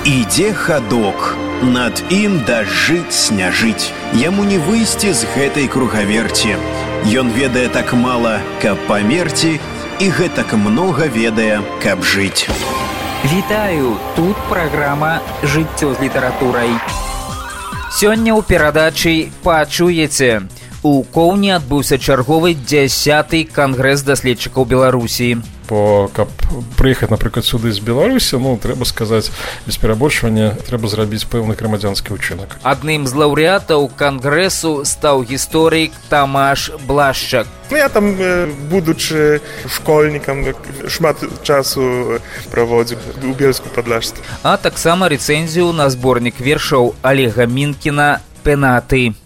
Ідзе хадок, над ім дажыць не жыць. Яму не выйсці з гэтай кругаверці. Ён ведае так мала, каб памерці, і гэтак многа ведае, каб жыць. Вітаю, тут праграма «Жыццё з літаратурай». Сёння ў перадачы пачуеце. У Коўні адбыўся чарговы 10-й кангрэс даследчыкаў Беларусі. Каб прыехаць, напрыклад, сюды з Беларусі, трэба сказаць, без перабольшвання, трэба зрабіць пэўны грамадзянскі ўчынак. Адным з лаўрэатаў кангрэсу стаў гісторык Тамаш Блашчак. Я там, будучы школьнікам, шмат часу праводзіў у Бельску-Падляшску. А таксама рэцэнзію на зборнік вершаў Олега Мінкіна «Пенаты».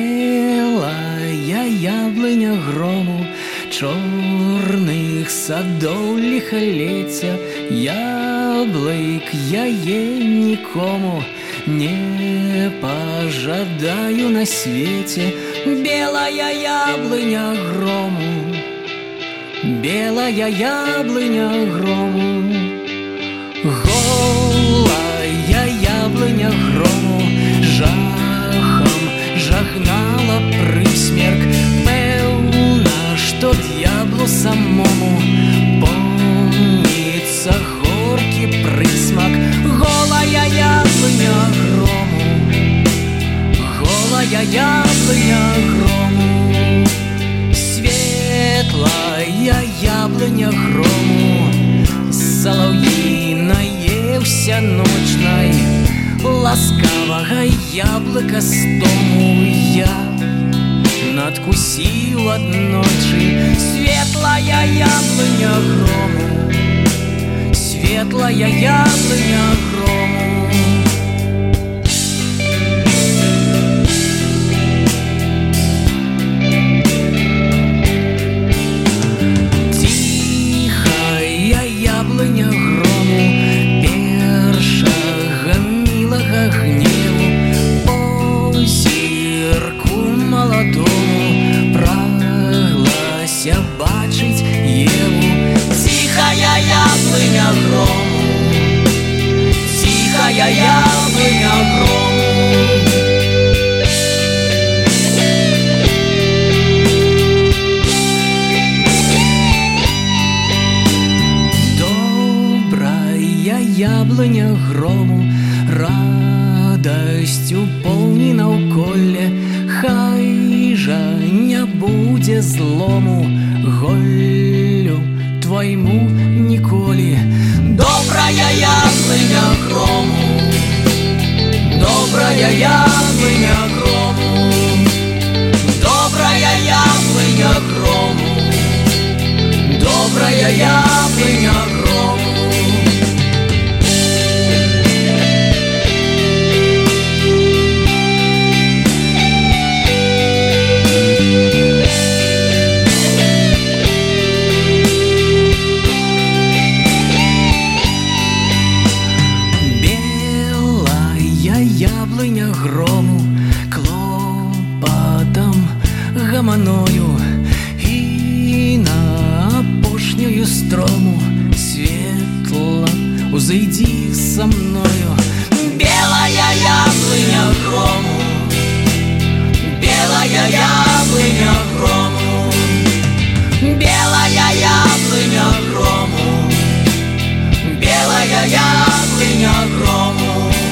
Белая яблыня грому, чорных садоў ліхалецця, яблык яе нікому не пажадаю на свеце. Белая яблыня грому, белая яблыня грому, голая яблыня грому, жахнала прысмерк. Пэўна, што д'яблу самому помніцца горкі прысмак. Голая яблыня грому, голая яблыня грому, светлая яблыня грому, салаўі наеўся ночнай, ласкавага яблыка з дому я надкусіў аднойчы. Светлая яблыня грому, светлая яблыня грому. Тихая яблыня грому, першага мілага гневу, позірку маладому праглася бачыць Еву. Тихая яблыня грому, тихая яблыня грому. Добрая яблыня грому, радасцю поўні наўколле, хай жа не будзе злому голлю твайму ніколі. Добрая яблыня грому, добрая яблыня грому, добрая яблыня грому, добрая яблыня грому. Яблыня грому, клопатам гаманою і на апошнюю строму светла узыйдзі са мною. Белая яблыня грому, белая яблыня грому, белая яблыня грому, белая яблыня грому.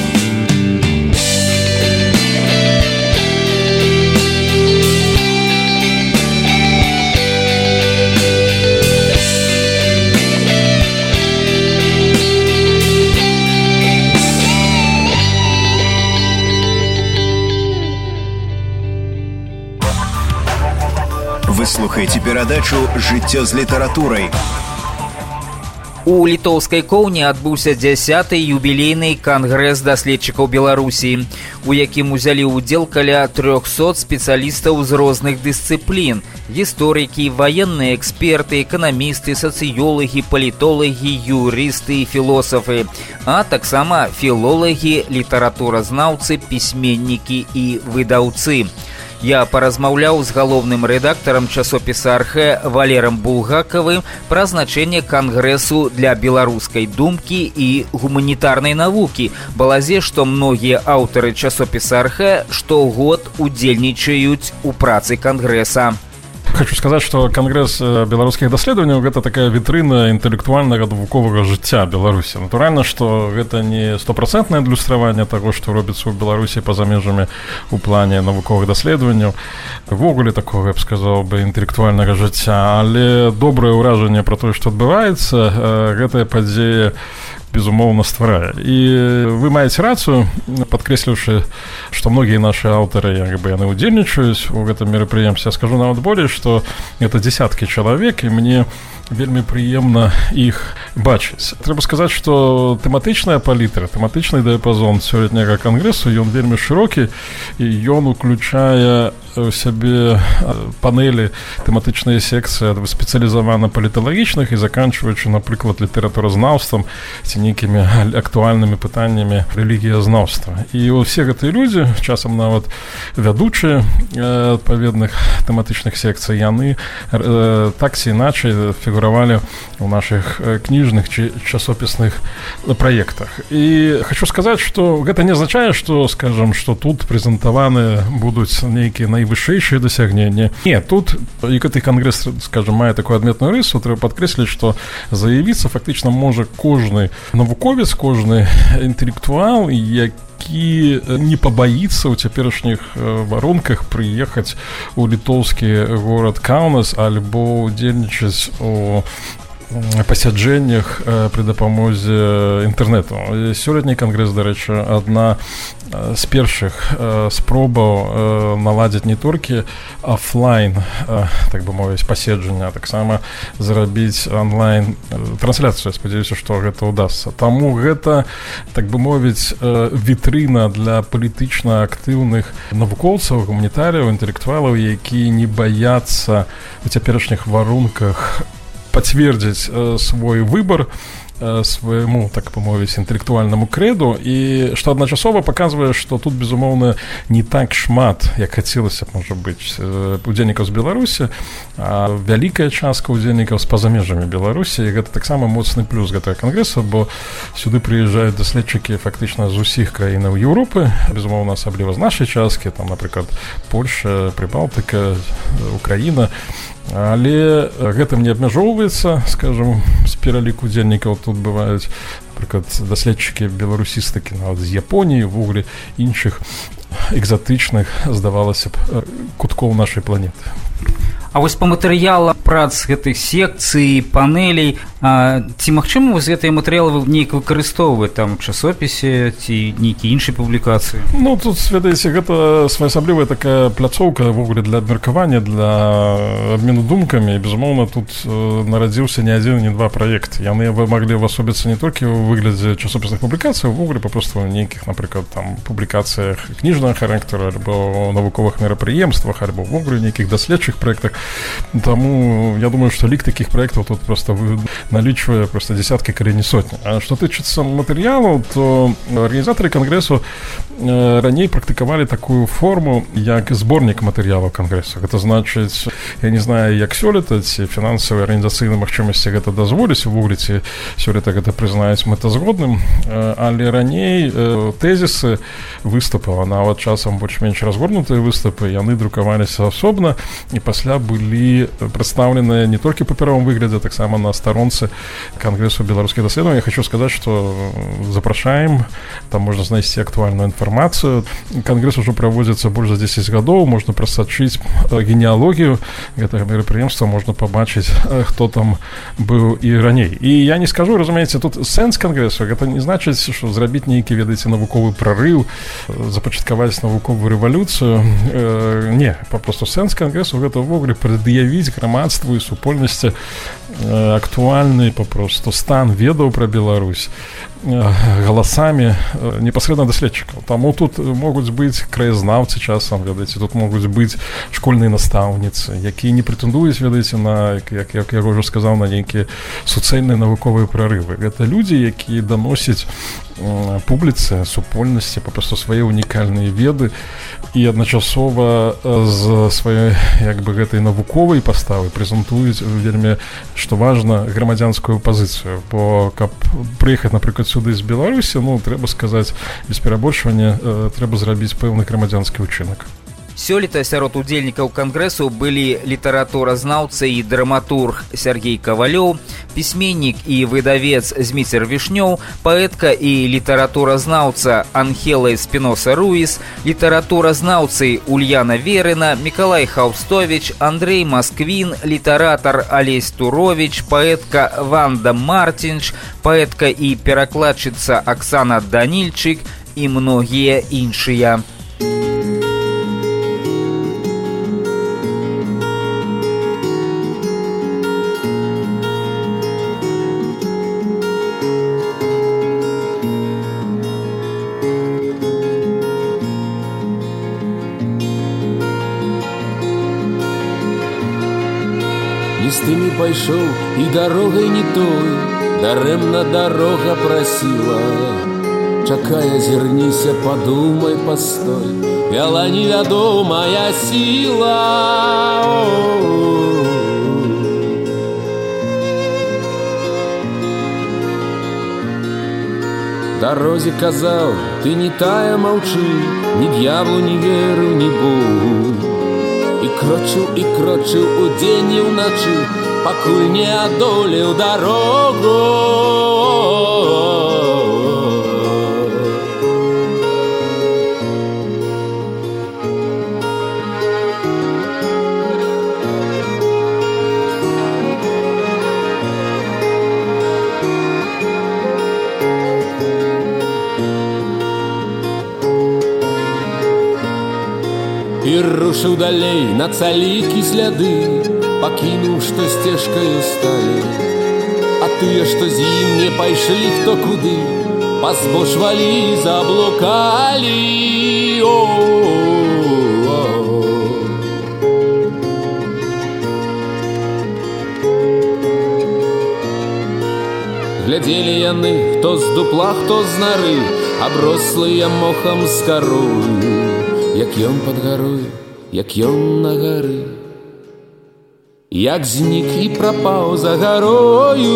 Вы слухаеце перадачу «Жыццё з літаратурай». У літоўскай Коўні адбыўся 10-й юбілейны кангрэс даследчыкаў Беларусі, у якім узялі ўдзел каля 300 спецыялістаў з розных дысцыплін: гісторыкі, ваенныя эксперты, эканамісты, сацыёлагі, палітолагі, юрысты і філосафы, а таксама філолагі, літаратуразнаўцы, пісьменнікі і выдаўцы. Я паразмаўляў з галоўным рэдактарам часопіса «Архэ» Валерам Булгакавым пра значэнне кангрэсу для беларускай думкі і гуманітарнай навукі. Балазе, што многія аўтары часопіса «Архэ» штогод удзельнічаюць у працы кангрэса. Хочу сказаць, што кангрэс беларускіх даследаванняў гэта такая вітрына інтэлектуальнага навуковага жыцця Беларусі. Натуральна, што гэта не 100% адлюстраванне таго, што робіцца ў Беларусі па-за межамі ў плане навуковых даследаванняў. Ввогуле такога, я б сказаў бы, інтэлектуальнага жыцця, але добрае ўражанне пра тое, што адбываецца, гэтая падзея безумоўна стварае. І вы маеце рацыю, падкрэсліўшы, што многія нашы аўтары яны ўдзельнічаюць у гэтым мерапрыемстве. Я скажу нават болей, што гэта дзесяткі чалавек, і мне вельмі прыемна іх бачыць. Трэба сказаць, што тэматычная палітра, тэматычны дыяпазон сёлетняга кангрэсу, ён вельмі шырокі, і ён уключае у сябе панелі, тэматычныя секцыі ад спецыялізавана паліталагічных і заканчваючы, напрыклад, літаратуразнаўствам ці нейкімі актуальнымі пытаннямі рэлігіязнаўства. І ўсе гэтыя людзі, часам нават вядучыя адпаведных тэматычных секцый, яны так ці іначай фігуравалі ў нашых кніжных ці часопісных праектах. І хочу сказаць, што гэта не азначае, што, скажам, што тут прэзентаваны будуць нейкія найвышэйшыя дасягненні. Не, тут і гэты кангрэс, скажам, мае такую адметную рысу, трэба падкрэсліць, што заявіцца фактычна можа кожны навуковец, кожны інтэлектуал, які не пабаіцца ў цяперашніх варунках прыехаць у літоўскі горад Каўнас альбо ўдзельнічаць у пасяджэннях пры дапамозе інтэрнэту. Сёлетні кангрэс, дарэчы, адна з першых спробаў наладзіць не толькі офлайн, так бы мовіць, паседжання, а таксама зрабіць онлайн трансляцыю. Спадзяюся, што гэта ўдасца. Таму гэта, так бы мовіць, вітрына для палітычна актыўных навукоўцаў, гуманітарыяў, інтэлектуалаў, якія не баяцца у цяперашніх варунках пацвердзіць свой выбар свайму, так бы мовіць, інтэлектуальнаму крэду, і што адначасова паказвае, што тут, безумоўна, не так шмат, як хацелася б, можа быць, удзельнікаў з Беларусі, а вялікая частка удзельнікаў з-па-за межамі Беларусі, і гэта таксама моцны плюс гэтага кангрэса, бо сюды прыязджаюць даследчыкі фактычна з усіх краінаў Еўропы, безумоўна, асабліва з нашай часткі, там, напрыклад, Польша, Прыбалтыка, Украіна. Але гэтым не абмяжоўваецца, скажам, з пераліку удзельнікаў тут бываюць, напрыклад, даследчыкі беларусістыкі нават з Японіі, ввогуле іншых экзатычных, здавалася б, куткоў нашай планеты. А вось па матэрыялам прац гэтых секцый, панелей, ці магчыма вось гэтыя матэрыялы вы нейк выкарыстоўваць там у часопісе ці нейкія іншыя публікацыі? Ну, тут, ведаеце, гэта своеасаблівая такая пляцоўка ввогуле для абмеркавання, для абмену думкамі, і, безумоўна, тут нарадзіўся не адзін, не два праекты. Яны маглі ўвасобіцца не толькі ў выглядзе часопісных публікацый, увогуле папросту ў нейкіх, напрыклад, там публікацыях кніжнага характару, альбо навуковых мерапрыемствах, альбо ўвогуле нейкіх даследчых праектах. Таму я думаю, што лік такіх праектаў тут проста налічвае проста дзесяткі, калі не сотні. А што тычыцца матэрыялаў, то арганізатары кангрэсу раней практыкавалі такую форму, як зборнік матэрыялаў кангрэсу. Гэта значыць, я не знаю, як сёлета, ці фінансавыя арганізацыйныя магчымасці гэта дазволяць, увогуле ці сёлета гэта прызнаюць мэтазгодным, але раней тэзісы выступаў, нават часам больш-менш разгорнутыя выступы, яны друкаваліся асобна, і пасля былі прадстаўленыя не толькі ў папяровым выглядзе, таксама на старонцы кангрэсу беларускіх даследаванняў. Я хочу сказаць, што запрашаем, там можна знайсці актуальную інфармацыю. Кангрэс ужо праводзіцца больш за 10 гадоў, можна прасачыць генеалогію гэтага мерапрыемства, можна пабачыць, хто там быў і раней. І я не скажу, разумееце, тут сэнс кангрэсу, гэта не значыць, што зрабіць нейкі, ведаеце, навуковы прарыў, запачаткаваць навуковую рэвалюцыю. Не, папросту сэнс кангрэсу гэта ўвогуле прад'явіць грамадству і супольнасці актуальны папросту стан ведаў пра Беларусь галасамі непасрэдна даследчыкаў. Таму тут могуць быць краязнаўцы часам, ведаеце, тут могуць быць школьныя настаўніцы, якія не прэтэндуюць, ведаеце, на, як я ўжо сказаў, на нейкія суцэльныя навуковыя прарывы. Гэта людзі, якія даносяць публіцы, супольнасці, папросту свае унікальныя веды і адначасова з сваёй як бы гэтай навуковай паставы прэзентуюць вельмі, што важна, грамадзянскую пазіцыю, бо каб прыехаць, напрыклад, сюды з Беларусі, ну, трэба сказаць, без перабольшвання, трэба зрабіць пэўны грамадзянскі ўчынак. Сёлета сярод удзельнікаў кангрэсу былі літаратуразнаўца і драматург Сергей Кавалёў, пісьменнік і выдавец Зміцер Вішнёў, паэтка і літаратуразнаўца Анхела Эспіноса Руіс, літаратуразнаўцы Ульяна Верына, Мікалай Хаустовіч, Андрэй Масквін, літаратар Алесь Туровіч, паэтка Ванда Мартинч, паэтка і перакладчыца Аксана Данільчык і многія іншыя. З тымі пайшоў і дарогай не той, дарэмна дарога прасіла. Чакай, азірніся, падумай, пастой, вяла невядомая сіла. Дарозе казаў, ты не тая, маўчы, ні д'яблу не веру, ні Богу. І крочыў удзень і ўначы, пакуль не адолеў дарогу. І рушыў далей на цалікі сляды, пакінуў, што сцежкаю сталі. А тыя, што з ім не пайшлі хто куды, пазбочвалі, заблукалі. Глядзелі яны, хто з дупла, хто з нары, аброслыя мохам з карою. Як ён пад гарой, як ён на гары, як знік і прапаў за гарою.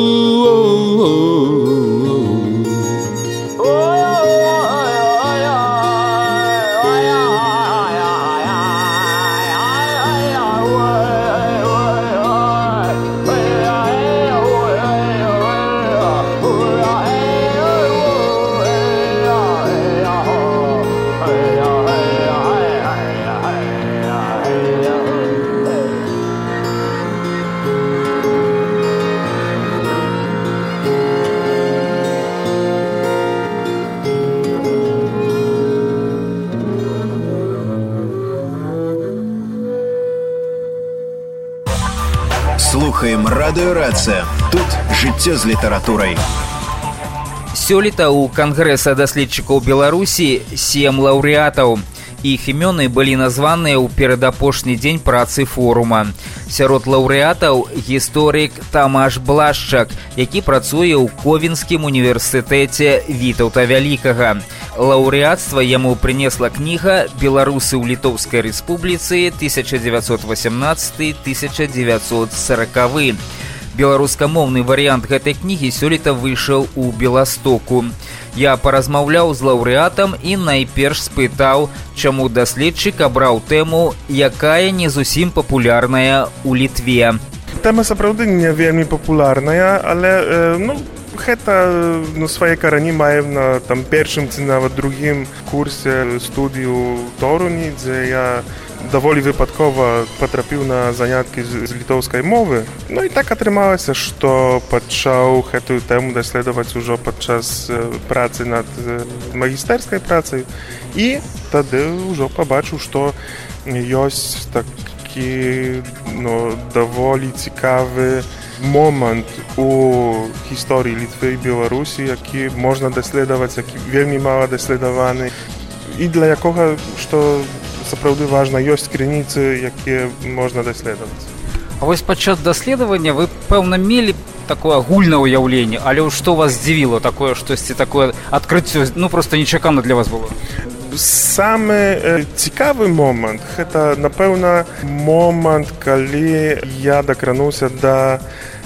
Слухаем радыёрацыя. Тут жыццё з літаратурай. Сёлета ў Кангрэса даследчыкаў Беларусі 7 лаўрэатаў. Іх імёны былі названыя ў перадапошні дзень працы форума. Сярод лаўрэатаў гісторык Тамаш Блашчак, які працуе ў Ковенскім універсітэце Вітаўта Вялікага. Лаўрэатства яму прынесла кніга «Беларусы ў Літоўскай рэспубліцы 1918-1940». Беларускамоўны варыянт гэтай кнігі сёлета выйшаў у Беластоку. Я паразмаўляў з лаўрэатам і найперш спытаў, чаму даследчык абраў тэму, якая не зусім папулярная ў Літве. Тэма сапраўды не вельмі папулярная, але гэта свае карані мае на першым ці нават другім курсе студыю Торуні, дзе я даволі выпадкова патрапіў на заняткі з літоўскай мовы. Ну і так атрымалася, што пачаў гэтую тэму даследаваць ужо падчас працы над магістэрскай працай. І тады ўжо пабачыў, што ёсць такі даволі цікавы момант у гісторыі Літвы і Беларусі, які можна даследаваць, які вельмі мала даследаваны, і для якога, што сапраўды важна, ёсць крыніцы, якія можна даследаваць. А вось падчас даследавання вы, пэўна, мелі такое агульнае ўяўленне, але што вас здзівіла, такое штосьці такое адкрыццё, просто нечакана для вас было? Самы цікавы момант, гэта, напэўна, момант, калі я дакрануўся да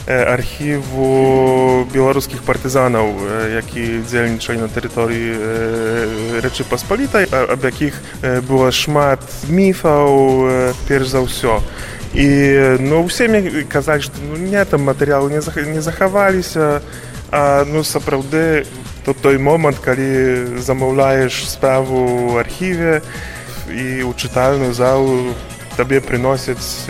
архіву беларускіх партызанаў, які дзейнічалі на тэрыторыі Рэчы Паспалітай, аб якіх было шмат міфаў, перш за ўсё. І усе мне казалі, што там матэрыялы не захаваліся, а сапраўды той момант, калі замаўляеш справу ў архіве і ў чытальную залу табе прыносяць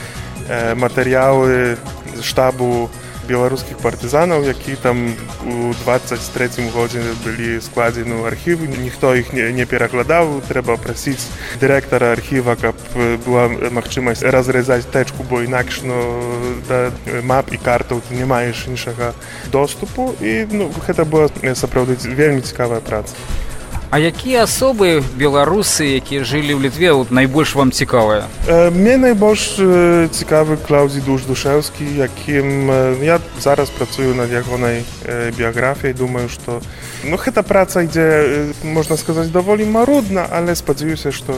матэрыялы штабу беларускіх партызанаў, які там у 23-м годзе былі складзены ў архівы. Ніхто іх не перакладаў, трэба прасіць дырэктара архіва, каб была магчымасць разрэзаць тэчку, бо інакш да мап і картаў ты не маеш іншага доступу. І гэта была сапраўды вельмі цікавая праца. А якія асобы беларусы, якія жылі ў Літве, найбольш вам цікавыя? Мне найбольш цікавы Клаўдзій Душэўскі, якім я зараз працую над ягонай біяграфіяй. Думаю, што гэта праца ідзе, можна сказаць, даволі марудна, але спадзяюся, што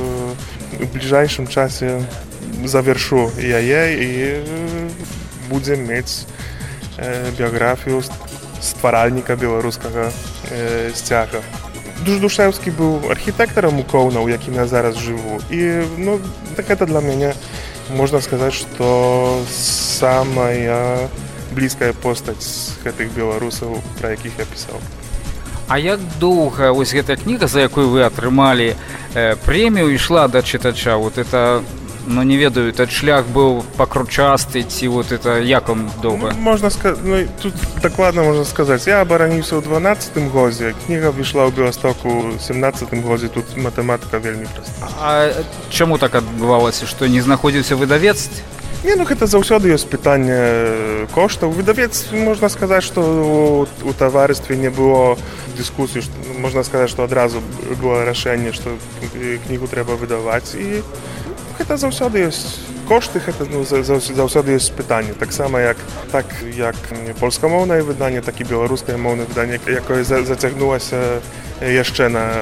у бліжэйшым часе завяршу яе і будзем мець біяграфію стваральніка беларускага сцяга. Душэўскі быў архітэктарам у Коўна, у якім я зараз жыву. І гэта для мяне, можна сказаць, што самая блізкая постаць з гэтых беларусаў, пра якіх я пісаў. А як доўга вось гэтая кніга, за якую вы атрымалі прэмію, ішла да чытача? Это, не ведаю, этот шлях быў пакручасты, ці это як он доўга? Можна сказаць, тут дакладна можна сказаць, я абараніўся ў 12-м годзе, кніга выйшла ў Беластоку ў 17-м годзе, тут матэматыка вельмі проста. А чаму так адбывалася, што не знаходзіўся выдавец? Гэта заўсёды ёсць пытанне коштаў. Выдавец, можна сказаць, што у таварыстве не было дыскусіі, можна сказаць, што адразу было рашэнне, што кнігу трэба выдаваць. І гэта заўсёды ёсць кошты, гэта заўсёды ёсць пытанне. Таксама як польскамоўнае выданне, так і беларускае моўнае выданне, якое зацягнулася яшчэ на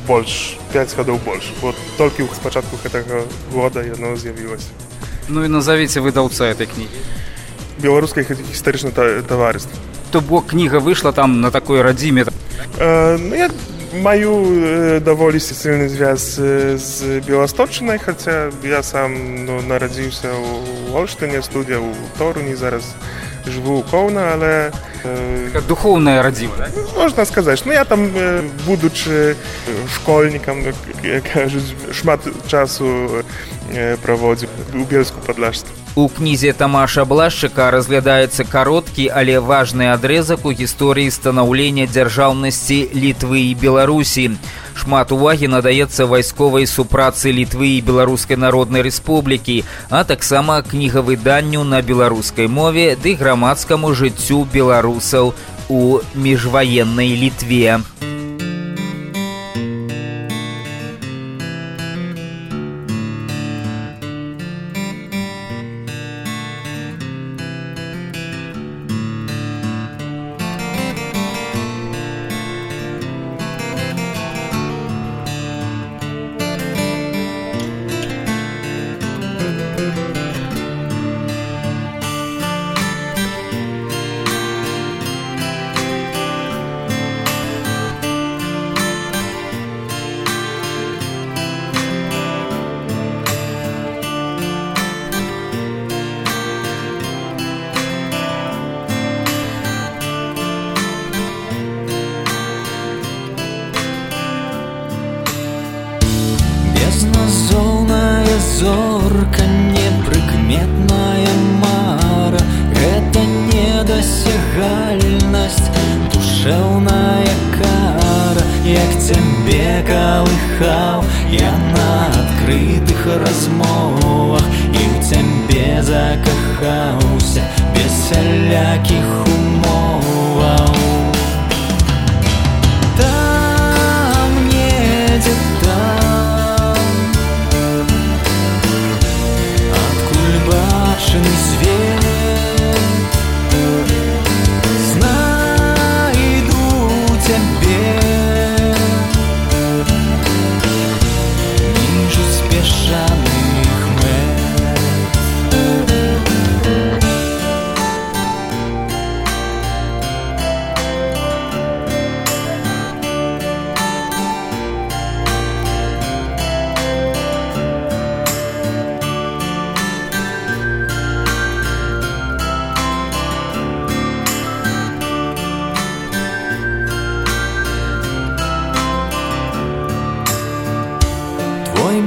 5 гадоў больш. Толькі з пачатку гэтага года яно з'явілася. І назовіце выдаўца этой кнігі. Беларускае гістарычнае таварыства. То бок кніга выйшла там на такой радзіме? Я маю даволі сильны звяз з Беласточчынай, хаця я сам нарадзіўся ў Олштыне, студыя ў Торуні, зараз жыву ў Коўна, але... Духоўная радзіма, так? Можна сказаць. Я там, будучы школьнікам, кажуць, шмат часу праводзіў у Бельску-Падляшцы. У кнізе Тамаша Блашчыка разглядаецца кароткі, але важны адрезак у гісторыі станаўлення дзяржаўнасці Літвы і Беларусі. Шмат увагі надаецца вайсковай супрацы Літвы і Беларускай Народнай Рэспублікі, а таксама кнігавыданню на беларускай мове ды грамадскаму жыццю беларусаў у міжваеннай Літве. Безназоўная зорка, непрыкметная мара, гэта недасягальнасць, душэўная кара. Як цябе калыхаў я на адкрытых размовах, і ў цябе закахаўся без сялякіх умоваў. Там недзе там, адкуль бачны свет,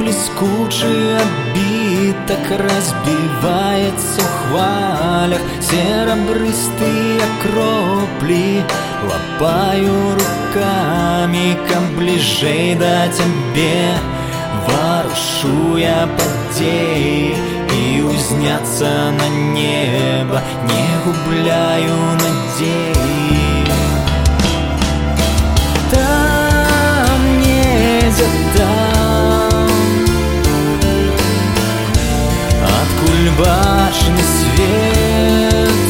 блескучий отбиток разбивается в хвалях, серебристые кропли лапаю руками, как ближей до тебе. Ворушу я поддей и узнятся на небо, не губляю надей. Там, где там, откуль башни свет,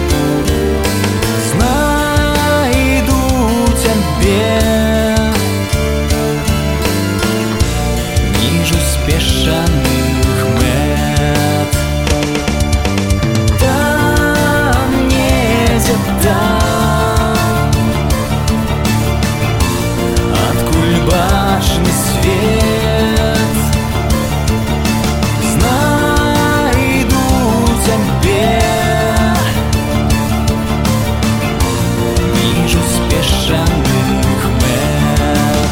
знайду тебе. Бешеных мет. Там, где там, откуль башни свет, знайду тебе. Вижу спешенных мет.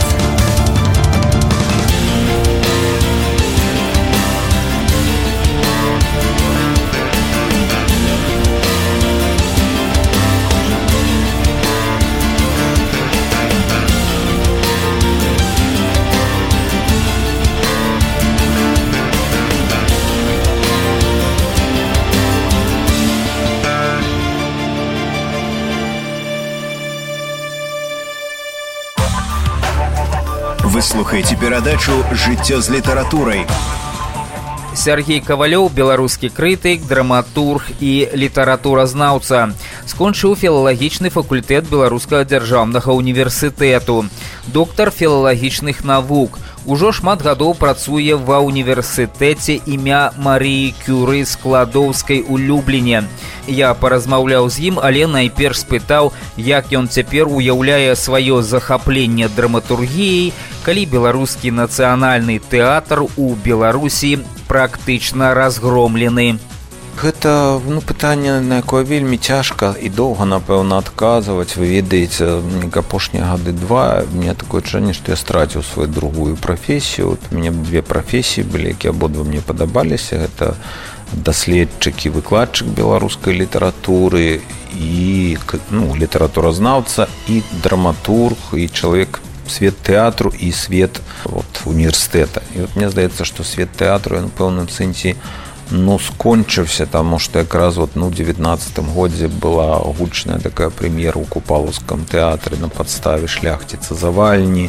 Вы слухаеце перадачу «Жыццё з літаратурай». Сергей Кавалёў, беларускі крытык, драматург і літаратуразнаўца. Скончыў філалагічны факультэт Беларускага дзяржаўнага універсітэту. Доктар філалагічных навук. Ужо шмат гадоў працуе ва універсітэце імя Марыі Кюры Складоўскай у Любліне. Я паразмаўляў з ім, але найперш спытаў, як ён цяпер уяўляе сваё захапленне драматургіяй, калі беларускі нацыянальны тэатр у Беларусі практычна разгромлены. Гэта пытанне, на якое вельмі цяжка і доўга, напэўна, адказваць. Вы ведаеце, апошнія гады два мне такое адчуванне, што я страціў сваю другую прафесію. У мяне две прафесіі былі, якія абодва мне падабаліся. Гэта даследчык і выкладчык беларускай літаратуры і літаратуразнаўца і драматург і чалавек свет тэатру і свет універсітэта. І мне здаецца, што свет тэатру ў пэўным сэнсе скончыўся, таму што якраз у 19 годзе была гучная такая прэм'ера ў Купалаўскім тэатры на падставе шляхціца Завальні,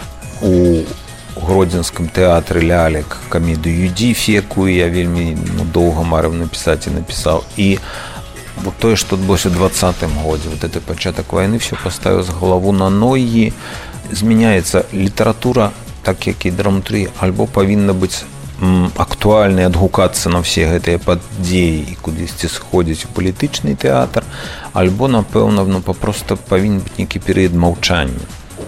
у Гродзенскім тэатры лялек камедыю «Юдзіфі», якую я вельмі доўга марыў напісаць і напісаў. І тое, што адбылося ў 20 годзе, гэты пачатак вайны все паставіў з галаву на ногі. Змяняецца літаратура, так як і драматургія, альбо павінна быць актуальна адгукацца на все гэтыя падзеі і кудысьці сходзіць у палітычны тэатр, альбо, напэўна, папроста павінен быць нейкі перыяд маўчання.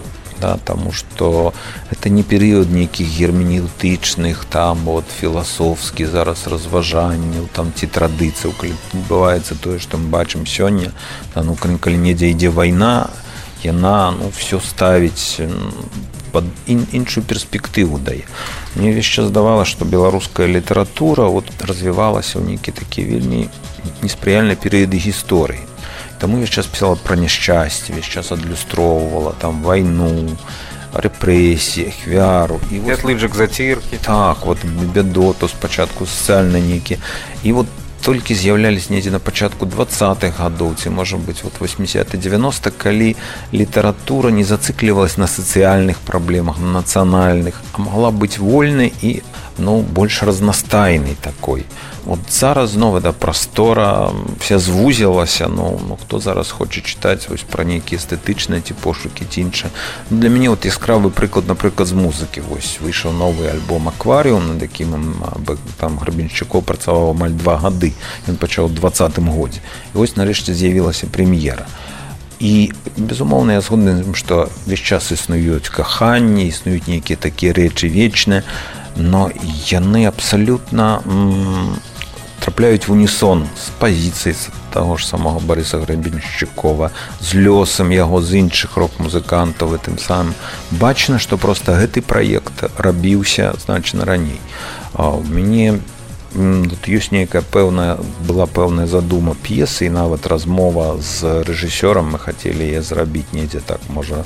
Таму што гэта не перыяд нейкіх герменеўтычных, філасофскі зараз разважанняў, ці традыцыяў, калі адбываецца тое, што мы бачым сёння, калі недзе ідзе вайна, яна все ставіць пад іншую перспектыву дае. Мне ўвесь час здавалася, што беларуская літаратура развівалася ў нейкі такі вельмі неспрыяльныя перыяды гісторыі. Таму ўвесь час пісала пра няшчасце, ўвесь час адлюстроўвала вайну, рэпрэсіі, ахвяру. Святлыджак заціркі. Так, бядоту спачатку сацыяльна нейкі. І толькі з'яўлялись недзе на пачатку 20-х гадоў, ці, можа быць, 80-90, калі літаратура не зацыклівалась на сацыяльных праблемах, на нацыянальных, а магла быць вольнай і больш разнастайнай такой. Зараз зноў эта прастора вся звузілася, хто зараз хоча чытаць пра нейкія эстэтычныя ці пошукі ці іншае. Для мяне яскравы прыклад, напрыклад, з музыкі. Выйшаў новы альбом «Акварыум», над якім Грабеншчукоў працаваў амаль 2 гады. Ён пачаў у 20-м годзе. І нарэшце з'явілася прэм'ера. І, безумоўна, я згодны з тым, што весь час існуюць каханні, існуюць нейкія такія рэчы вечныя, но яны абсалютна трапляюць в унісон з пазіцыяй таго ж самого Барыса Гребеншчыкова, з лёсам яго, з іншых рок-музыкантаў, і тым самым бачна, што проста гэты праект рабіўся значна раней. У мяне тут ёсць нейкая была пэўная задума п'есы, і нават размова з рэжысёрам, мы хацелі яе зрабіць недзе так, можа,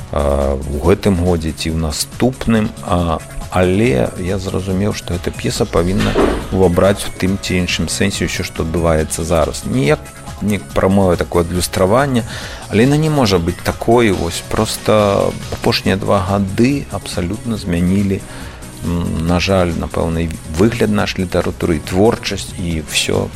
у гэтым годзе ці ў наступным, але я зразумеў, што эта п'еса павінна увабраць у тым ці іншым сэнсе ўсё, што адбываецца зараз. Не прамове такое адлюстраванне, але яна не можа быць такой. Вось проста апошнія 2 гады абсалютна змянілі, на жаль, напэўна, выгляд наш літаратуры, творчасць, і все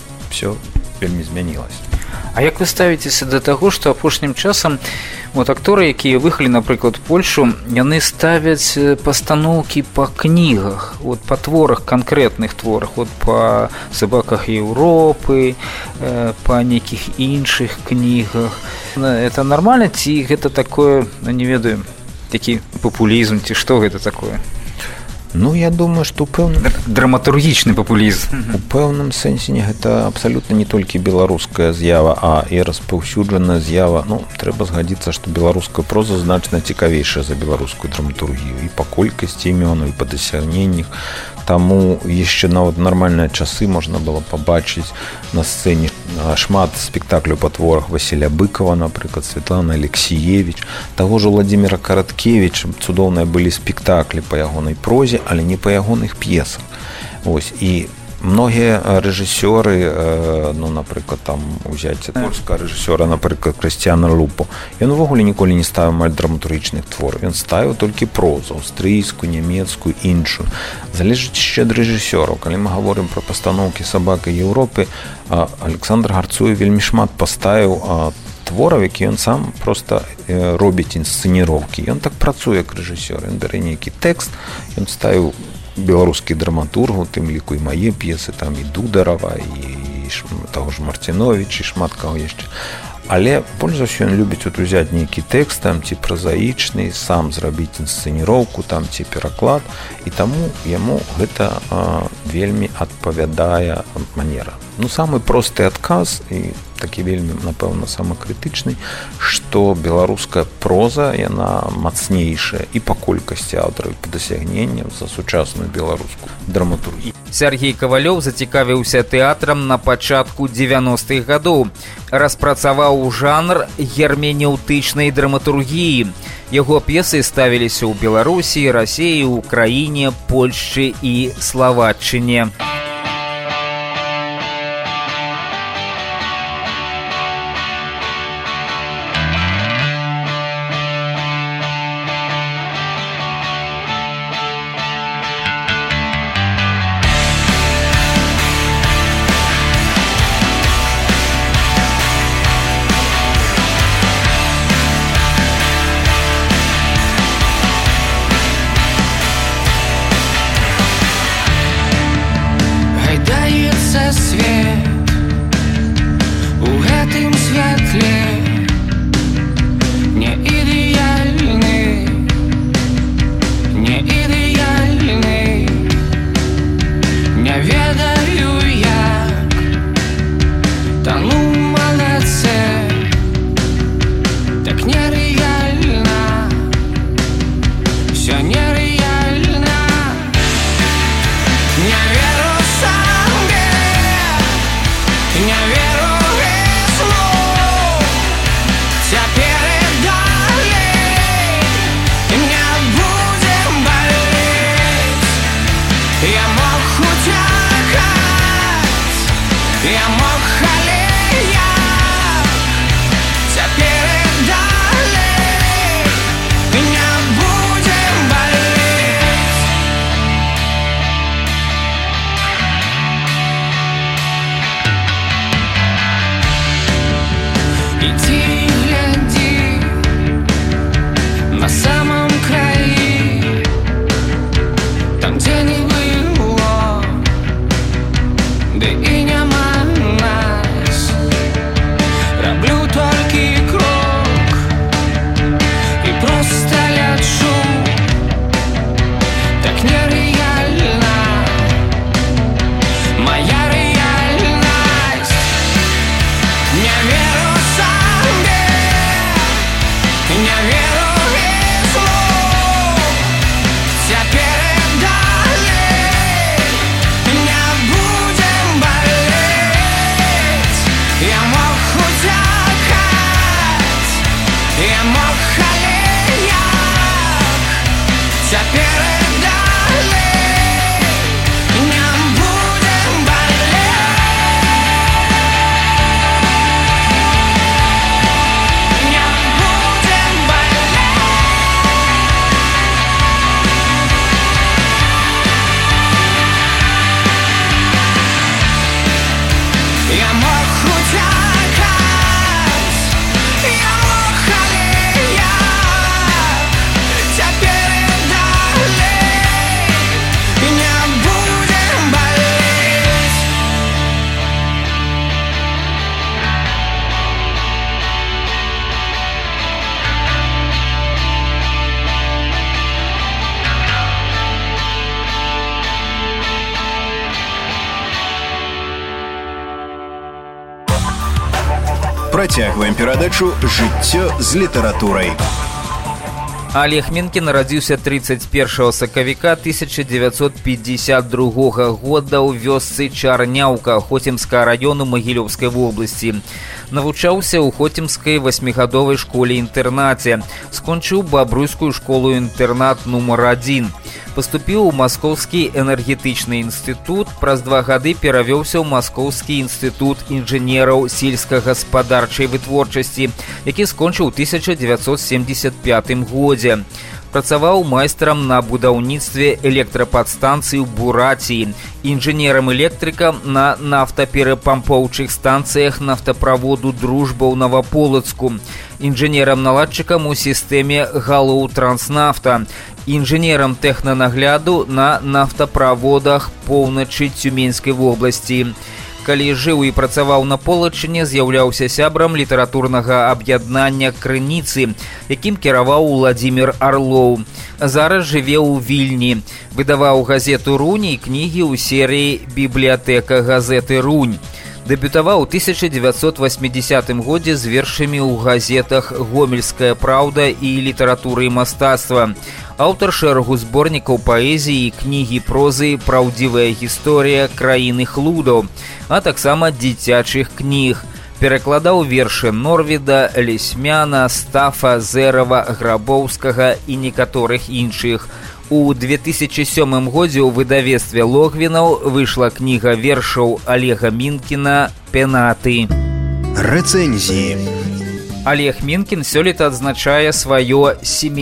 вельмі змянілася. А як вы ставіцеся да таго, што апошнім часам акторы, якія выехалі, напрыклад, Польшу, яны ставяць пастаноўкі па кнігах, па творах, канкрэтных творах, па «Сабаках Еўропы», па нейкіх іншых кнігах. Это нармальна ці гэта такое, не ведаю, такі папулізм, ці што гэта такое? Ну, я думаю, што драматургічны папулізм. У пэўным сэнсе гэта абсалютна не толькі беларуская з'ява, а і распаўсюджаная з'ява. Трэба згадзіцца, што беларуская проза значна цікавейшая за беларускую драматургію і па колькасці імёнаў, і па дасягненнях. Таму яшчэ нават нармальныя часы можна было пабачыць на сцэне шмат спектакляў па творах Васіля Быкова, напрыклад, Светланы Алексіевіч, таго ж Владзіміра Караткевіча. Цудоўныя былі спектаклі па ягонай прозе, але не па ягоных п'есах. І многія рэжысёры, напрыклад, там узяць польскага рэжысёра, напрыклад, Крысціяна Лупо, ён увогуле ніколі не ставіў амаль драматургічных твораў, ён ставіў толькі прозу, аўстрыйскую, нямецкую, іншую. Залежыць яшчэ ад рэжысёраў. Калі мы гаворым пра пастаноўкі «Сабака Еўропы», Александр Гарцуев вельмі шмат паставіў твораў, які ён сам проста робіць інсцэніроўкі. Ён так працуе як рэжысёр. Ён бярэ нейкі тэкст, ён ставіў беларускіх драматургаў, тым ліку і мае п'есы, там і Дударава, і таго ж Марціновіч, і шмат каго яшчэ. Але больш за ўсё ён любіць узяць нейкі тэкст, там ці празаічны, сам зрабіць інсцэніроўку, там ці пераклад, і таму яму гэта вельмі адпавядае манера. Самы просты адказ, і такі вельмі, напэўна, самакрытычны, што беларуская проза, яна мацнейшая і па колькасці аўтараў, і па дасягненням за сучасную беларускую драматургію. Сергей Кавалёў зацікавіўся тэатрам на пачатку 90-х гадоў. Распрацаваў жанр герменеўтычнай драматургіі. Яго п'есы ставіліся ў Беларусі, Расіі, Украіне, Польшчы і Славаччыне. Я мог халеяк, цяпер і далей не будем болеть, не будем болеть. Я мог утекать, я мог халеяк, цяпер і далей не будем болеть. Працягваем перадачу «Жыццё з літаратурай». Олег Менкін нарадзіўся 31 сакавіка 1952 года ў вёсцы Чарняўка Хотімскага раёну Магілёўскай вобласці. Навучаўся ў Хотімскай 8-гадовай школе-інтэрнаце. Скончыў Бабруйскую школу-інтэрнат нумар 1. Паступіў у Маскоўскі энергетычны інстытут, праз 2 гады перавёўся ў Маскоўскі інстытут інжынераў сельскагаспадарчай вытворчасці, які скончыў у 1975 годзе. Працаваў майстрам на будаўніцтве электрападстанцыі ў Бурацыі, інжынерам-электрыкам на нафтаперапампоўчых станцыях нафтаправоду «Дружба» ў Наваполацку, інжынерам-наладчыкам у сістэме галоў Транснафта, інжынерам тэхнанагляду на нафтаправодах поўначы Цюменскай вобласці. Калі жыў і працаваў на Полачыне, з'яўляўся сябрам літаратурнага аб'яднання «Крыніцы», якім кіраваў Уладзімір Арлоў. Зараз жыве ў Вільні. Выдаваў газету «Рунь» і кнігі ў серыі «Бібліятэка газеты Рунь». Дэбютаваў у 1980 годзе з вершамі ў газетах «Гомельская праўда» і «Літаратура і мастацтва». Аўтар шэрагу зборнікаў паэзіі і кнігі прозы «Праўдзівая гісторыя краіны хлудаў», а таксама дзіцячых кніг. Перакладаў вершы Норвіда, Лесьмяна, Стафа, Зэрава, Грабоўскага і некаторых іншых. У 2007 годзе ў выдавецтве Логвінаў выйшла кніга вершаў Олега Менкіна «Пенаты». Рэцэнзіі. Олег Менкін сёлета адзначае сваё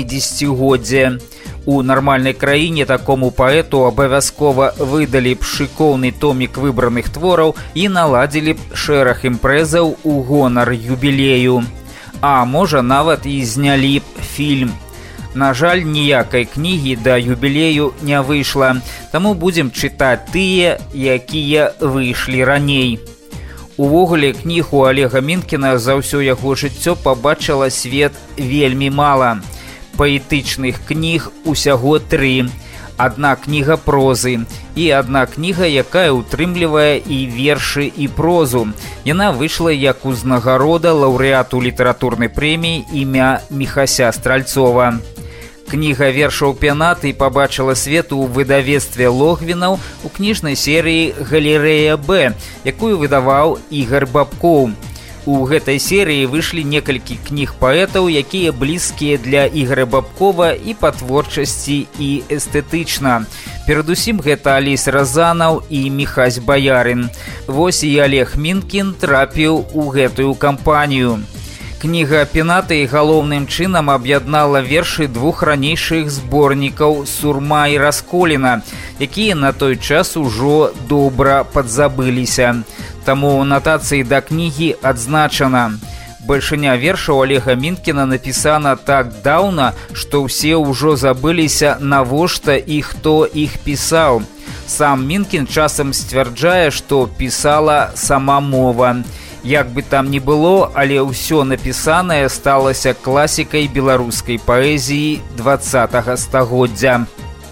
70-годдзе. У нармальнай краіне такому паэту абавязкова выдалі б шыкоўны томік выбраных твораў і наладзілі б шэраг імпрэзаў у гонар юбілею. А можа, нават і знялі б фільм. На жаль, ніякай кнігі да юбілею не выйшла, таму будзем чытаць тыя, якія выйшлі раней. Увогуле, кніг у Олега Менкіна за ўсё яго жыццё пабачыла свет вельмі мала. Паэтычных кніг усяго 3. Адна кніга прозы і адна кніга, якая ўтрымлівае і вершы, і прозу. Яна выйшла як узнагарода лаўрэату літаратурнай прэміі імя Міхася Стральцова. Кніга вершаў «Пенаты» пабачыла свет у выдавецтве Логвінаў у кніжнай серыі «Галерэя Б», якую выдаваў Ігар Бабкоў. У гэтай серыі выйшлі некалькі кніг паэтаў, якія блізкія для Ігара Бабкова і па творчасці, і эстэтычна. Перадусім гэта Алесь Разанаў і Міхась Баярын. Вось і Олег Менкін трапіў у гэтую кампанію. Кніга «Пенаты» галоўным чынам аб'яднала вершы 2 ранейшых зборнікаў «Сурма» і «Расколіна», якія на той час ужо добра падзабыліся. Таму ў анатацыі да кнігі адзначана: бальшыня вершаў Олега Менкіна напісана так даўна, што ўсе ўжо забыліся, навошта і хто іх пісаў. Сам Менкін часам сцвярджае, што пісала сама мова. Як бы там ні было, але ўсё напісанае сталася класікай беларускай паэзіі 20-го стагоддзя.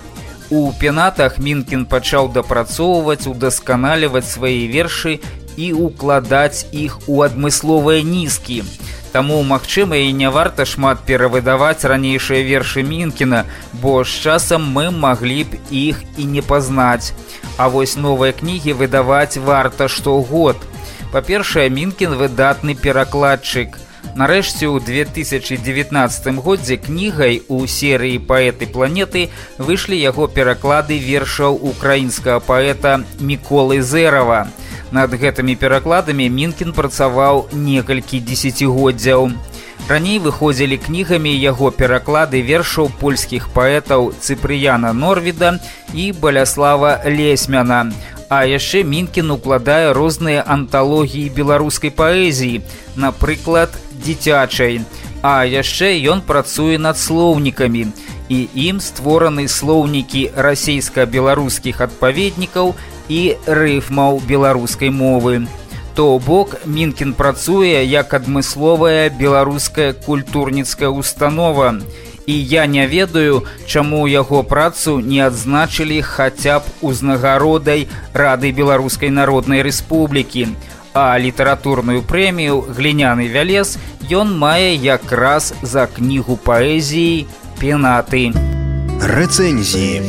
У «Пенатах» Менкін пачаў дапрацоўваць, удасканаліваць свае вершы і укладаць іх у адмысловыя нізкі. Таму, магчыма, і не варта шмат перавыдаваць ранейшыя вершы Менкіна, бо з часам мы маглі б іх і не пазнаць. А вось новыя кнігі выдаваць варта штогод. Па-першае, Менкін выдатны перакладчык. Нарэшце, у 2019 годзе кнігай у серыі «Паэты планеты» выйшлі яго пераклады вершаў украінскага паэта Міколы Зэрава. Над гэтымі перакладамі Мінкін працаваў некалькі дзесяцігоддзяў. Раней выходзілі кнігамі яго пераклады вершаў польскіх паэтаў Цыпрыяна Норвіда і Баляслава Лесьмяна. А яшчэ Мінкін укладае розныя анталогіі беларускай паэзіі, напрыклад, дзіцячай. А яшчэ ён працуе над слоўнікамі, і ім створаны слоўнікі расейска-беларускіх адпаведнікаў і рыфмаў беларускай мовы. То бок, Мінкін працуе як адмысловая беларуская культурніцкая установа. І я не ведаю, чаму яго працу не адзначылі хаця б узнагародай Рады Беларускай Народнай Рэспублікі. А літаратурную прэмію «Гліняны вялез» ён мае якраз за кнігу паэзіі «Пенаты». Рэцэнзіі.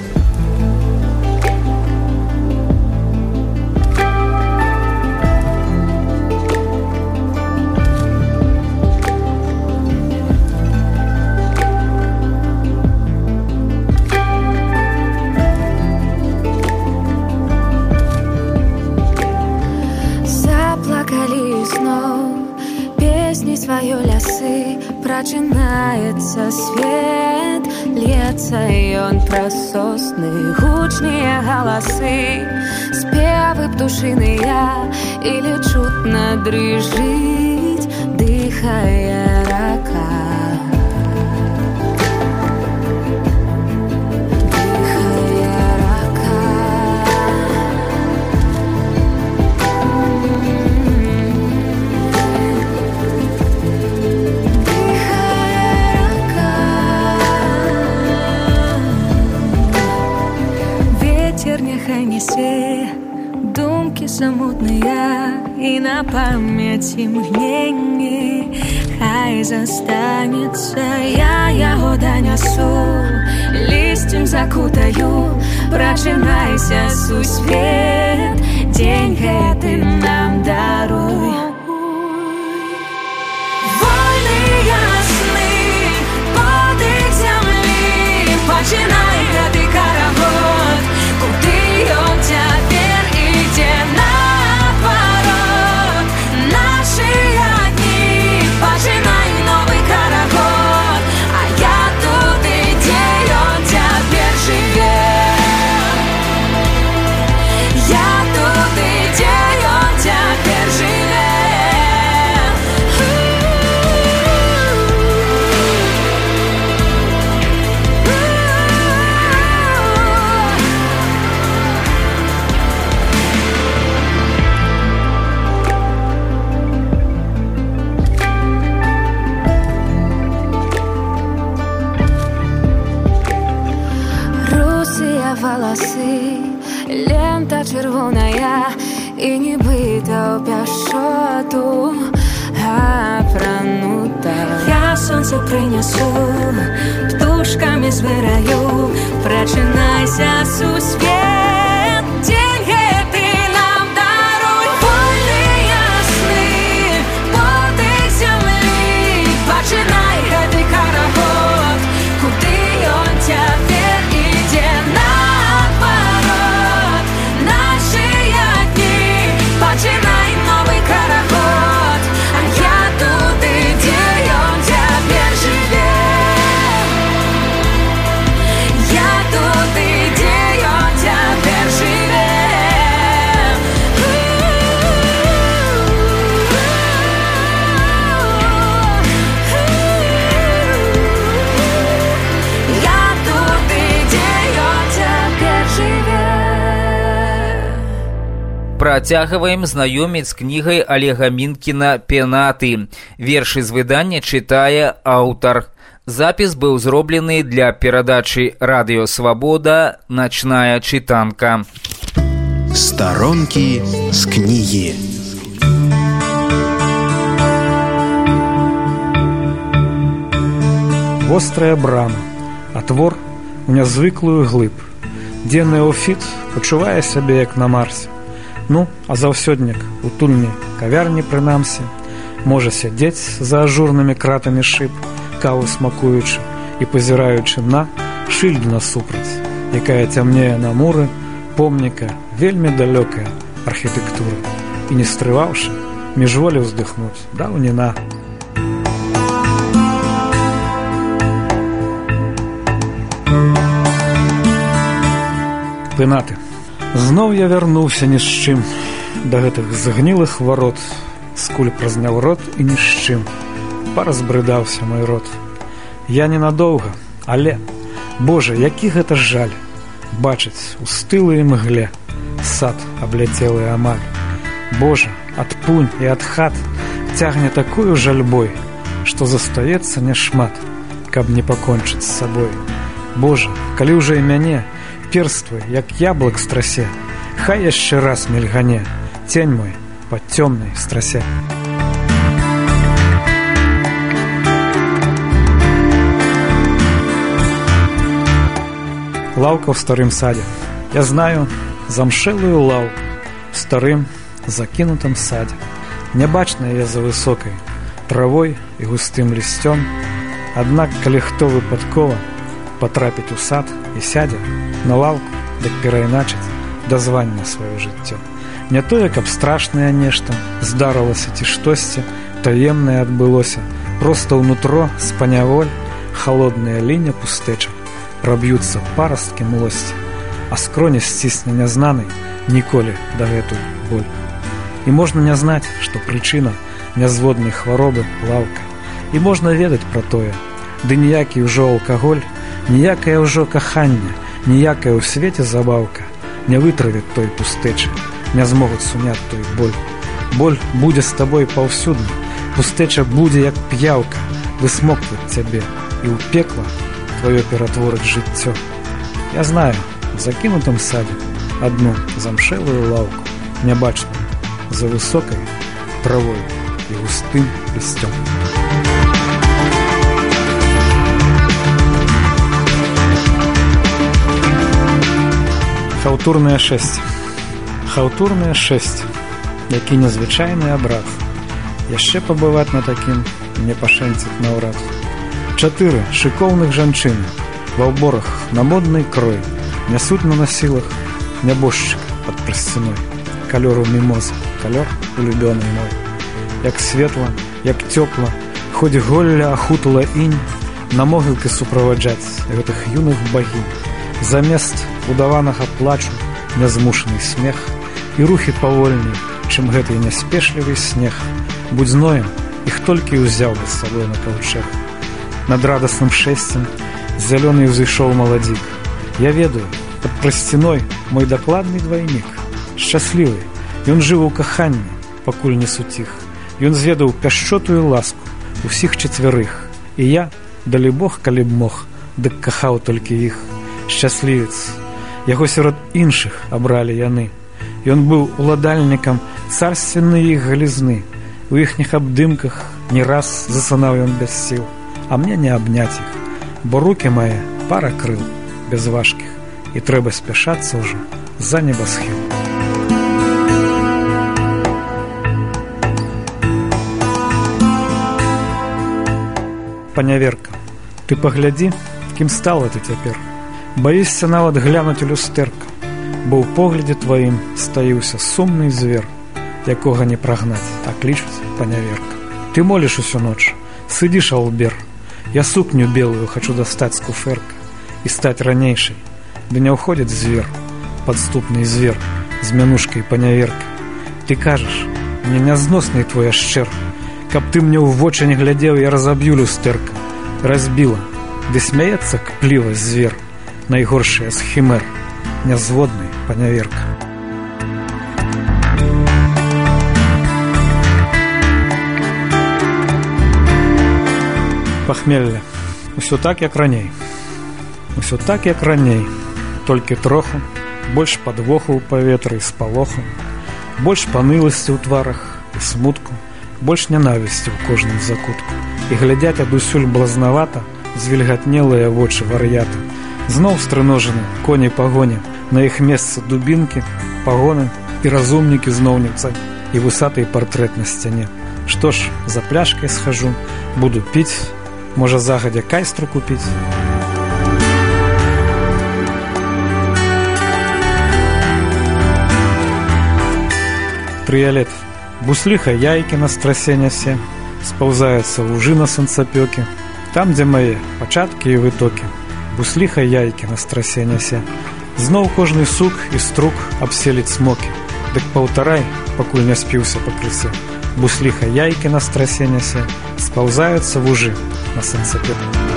Прачынаецца свет, льецца ён праз сосны, гучныя галасы, спевы птушыныя, или чутна дрыжыць, дыхае рака. Думкі самотныя і на памяці мгненні, хай застанецца, я яго данясу, лісцем закутаю, прачынайся, сусвет, дзень гэты нам даруй. Вольныя сны, подых зямлі, пачынай гэты карагод, куды ён цяпер ідзе наадварот. Нашыя дні, пачынай новы карагод, а я тут, ідзе ён цяпер жыве. Я тут, ідзе ён цяпер жыве. Валасы, лента чырвоная і нібыта ў пяшчоту апранута. Я сонце прынясу, птушкамі звыраю, прачынайся, сусвет, дзень гэты нам даруй. Вольныя сны, подых зямлі, пачынай гэты карагод, куды ён цяпер ідзе наадварот. Нашыя дні, пачынай новы карагод, а я тут, ідзе ён цяпер жыве. Я тут, ідзе ён цяпер жыве. Я тут, ідзе ён цяпер жыве. Працягваем знаёміць з кнігай Олега Мінкіна «Пенаты». Вершы з выдання чытае аўтар. Запіс быў зроблены для перадачы «Радыё Свабода. Начная чытанка». Старонкі з кнігі. Вострая брама, а твор у нязвыклую глыб. Дзенны офіц пачувае сябе як на Марсе. Ну, а заўсёднік, утульні, кавярні прынамсі, Можа сядзець за ажурнымі кратамі шыб, каву смакуючы і пазіраючы на шыльду насупраць, якая цямнее на муры помніка вельмі далёкая архітэктуры, і не стрываўшы, міжволі ўздыхнуць даўніна. Пынаты. Зноў я вярнуўся ні з чым да гэтых згнілых варот, скуль празняў рот і ні з чым. Паразбрыдаўся мой рот. Я ненадоўга, але, Божа, які гэта жаль бачыць у стылай мгле сад абляцелы амаль. Божа, ад пунь і ад хат цягне такою жальбой, што застаецца няшмат, каб не пакончыць з сабой. Божа, калі ўжо і мяне перствы, як яблык страсе, хай яшчэ раз мільгане цень мой па цёмнай страсе. Лаўка ў старым садзе. Я знаю замшэлую лаўку ў старым закінутым садзе. Нябачная я за высокай травой і густым лісцём. Аднак, калі хто выпадкова патрапіць у сад і сядзе на лаўку, дык перайначыць дазвання сваё жыццё. Не тое, каб страшнае нешта здарылася ці штосьці таемнае адбылося, проста ўнутро спаняволь халодная ліня пустэчак праб'юцца парасткі млосці, а скроні сцісне нязнанай ніколі дагэтуль боль. І можна не знаць, што прычына нязводнай хваробы лаўка. І можна ведаць пра тое, ды ніякі ўжо алкаголь, ніякае ўжо каханне, ніякая ў свеце забаўка не вытравіць той пустэчы, не змогуць суняць той боль. Боль будзе з табой паўсюдна, пустэча будзе як п'яўка высмокваць цябе і ў пекла твоё ператворыць жыццё. Я знаю, в закінутым садзе адну замшэлую лаўку, нябачную, за высокай травой і густым лісцём. Хаўтурнае шэсце. Хаўтурнае шэсце, які незвычайны абрад. Яшчэ пабываць на такім не пашэнціць наўрад. 4 шыкоўных жанчыны ва ўборах на моднай крой нясуць на насілах нябожчыка пад прасцяной. Калёру мімозы, калёр улюбёны мой. Як светла, як цёпла, хоць голля ахутала інь, на могілкі суправаджаць гэтых юных багінь. Замест удаванага плачу нязмушаны смех і рухі павольней, чым гэты няспешлівы снег. Будь зноем, іх толькі ўзяў бы з сабой на каўчэг. Над радасным шэсцем зялёны ўзышоў маладзік. Я ведаю, пад прасцяной мой дакладны двайнік. Шчаслівы, ён жыў у каханні, пакуль не сутіх. Ён зведаў пяшчотую ласку усіх чацвярых. І я, далі Бог, калі б мог, дык кахаў толькі іх. Шчаслівец, яго сярод іншых абралі яны. Ён быў уладальнікам царственнай іх галізны. У іхніх абдымках не раз засынаў ён без сіл, а мне не абняць іх, бо рукі мае пара крыл без важкіх, і трэба спяшацца ўжо за небасхіл. Паняверка, ты паглядзі, кім стала ты цяпер. Баішся нават глянуць у люстэрка, бо ў поглядзе тваім стаіўся сумны звер, якога не прагнаць, а клічуць паняверка. Ты моліш усю ноч, сыдзіш албер. Я сукню белую хачу дастаць з куфэрка і стаць ранейшай, ды не ўходзіць звер, падступны звер з мянушкай паняверка. Ты кажаш, мне нязносны твой ашчэр, каб ты мне ў вочы не глядзеў, я разаб'ю люстэрка. Разбіла, ды смяецца кпліва звер, найгоршая з хімер, нязводнай паняверка. Пахмелле. Усё так, як раней. Усё так, як раней. Толькі троху, больш падвоху ў паветры і спалоху, больш паныласці ў тварах і смутку, больш нянавісці ў кожным закутку. І глядяць адусюль блазнавата звільгатнелыя вочы вар'ята. Зноў стрыножаны коні пагоні, на іх месцы дубінкі, пагоны і разумнікі зноўніцца і высатый партрэт на сцяне. Что ж, за пляшкой схожу, буду пить, может, загодя кайстру купить. Триолет. Буслиха яйки на страсе нясе, сползаются лужи на солнцепёке. Там, где мои початки и вытоки, буслиха яйки на страсе нясе. Знов кожный сук и струк обселить смоки. Дык полторай, покуль не спился по крысе. Буслиха яйки на страсе нясе, сползаются лужи на солнцепёке.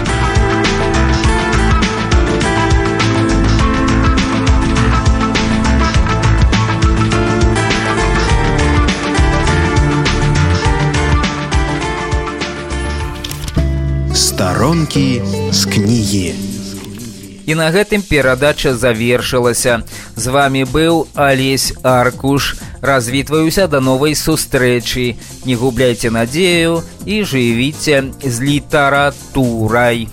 Старонкі з кнігі. І на гэтым перадача завершылася. З вами быў Алесь Аркуш. Развітваюся да новай сустрэчы. Не губляйце надзею і жывіце з літаратурай.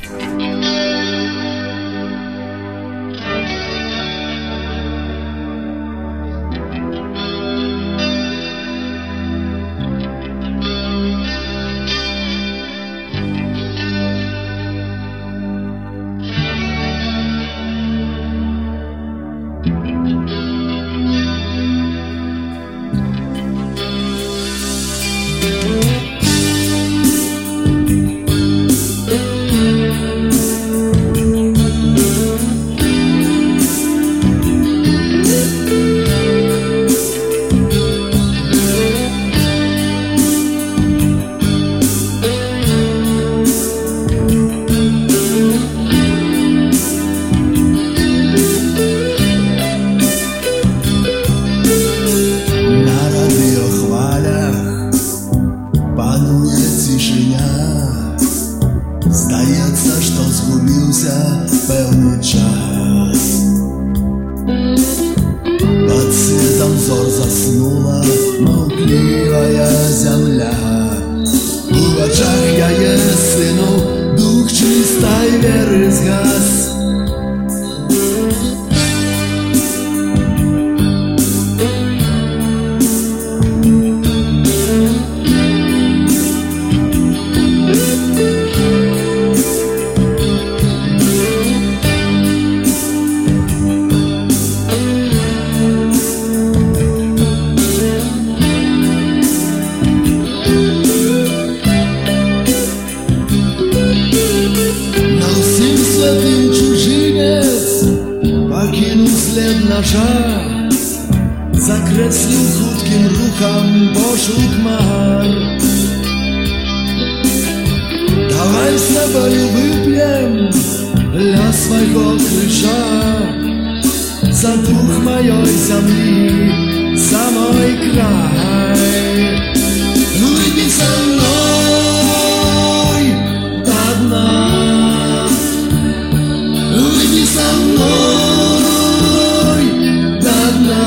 Zakreślił krótkim ruchem poszuk mar. Dawaj z naboju wypiem dla swojego krzyża, za duch mojej ziemi, za mój kraj. Wyjdź ze mną do dna, wyjdź ze mną do dna.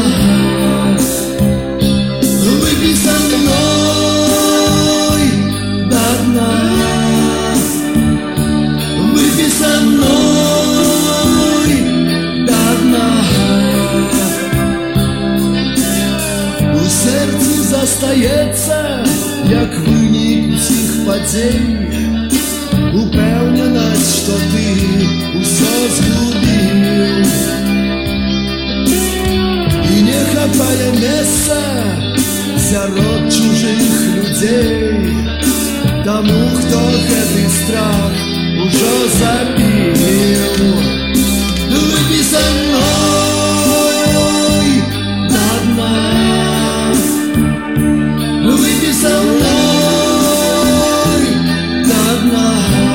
Стається, як виник усіх подій, упевненість, що ти усе згубив. І не хапає місця серед чужих людей, тому, хто цей страх уже забив. Випій со мною до дна. Выпей со мной до дна.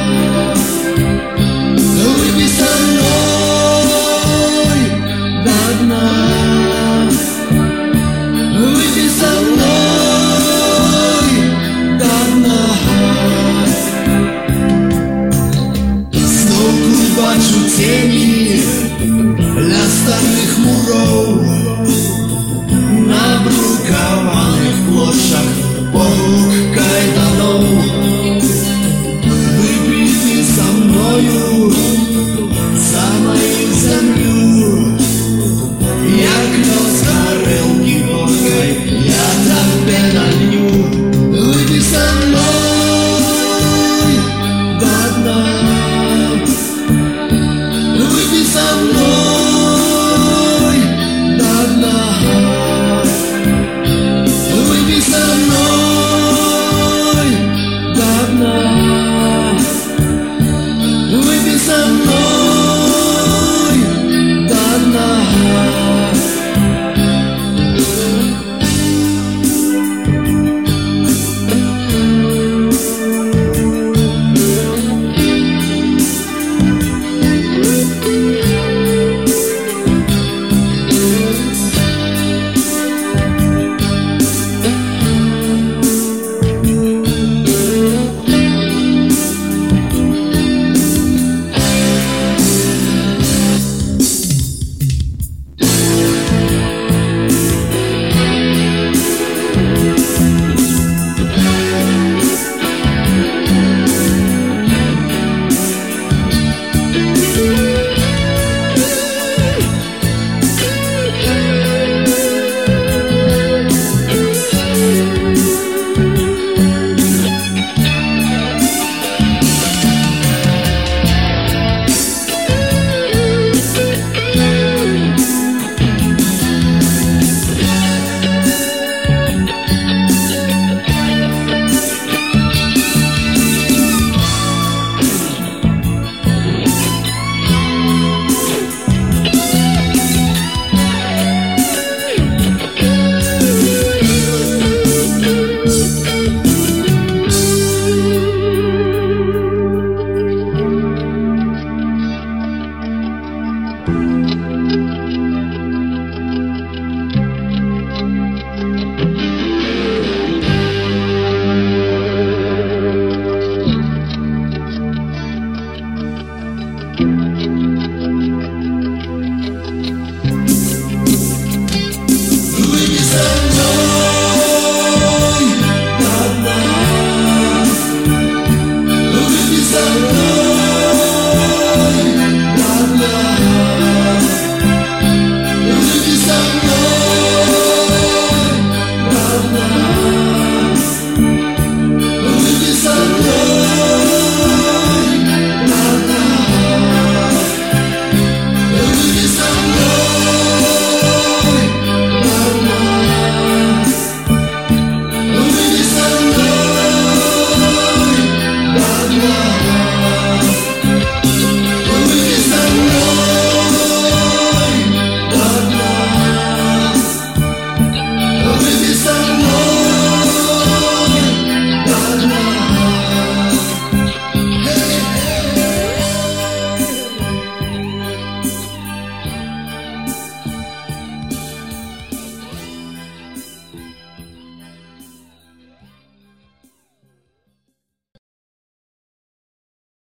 Выпей со мной до дна. Выпей со мной до дна. Знову бачу тіні для старих муров, на брукованих площах паук кайданов.